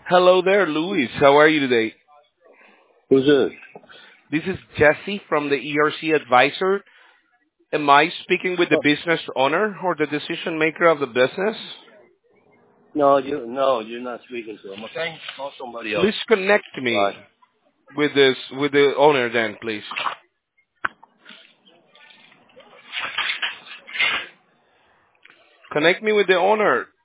Hello there, Luis. How are you today? Who's this? This is Jesse from the ERC Advisor. Am I speaking with the Oh, business owner or the decision maker of the business? no, you're not speaking to him. Okay, call somebody else. Please connect Bye. me with the owner then, please. Connect me with the owner.